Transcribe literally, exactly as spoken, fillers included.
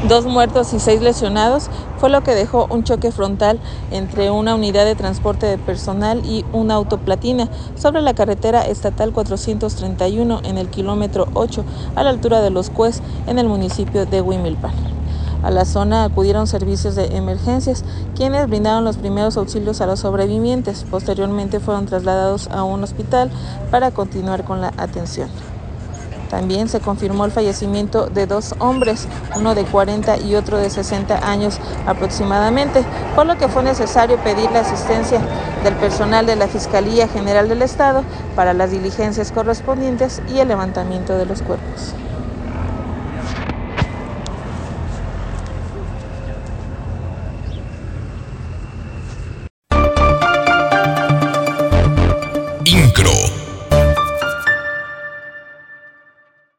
Dos muertos y seis lesionados fue lo que dejó un choque frontal entre una unidad de transporte de personal y un auto platina sobre la carretera estatal cuatrocientos treinta y uno en el kilómetro ocho a la altura de Los Cues en el municipio de Huimilpan. A la zona acudieron servicios de emergencias, quienes brindaron los primeros auxilios a los sobrevivientes. Posteriormente fueron trasladados a un hospital para continuar con la atención. También se confirmó el fallecimiento de dos hombres, uno de cuarenta y otro de sesenta años aproximadamente, por lo que fue necesario pedir la asistencia del personal de la Fiscalía General del Estado para las diligencias correspondientes y el levantamiento de los cuerpos.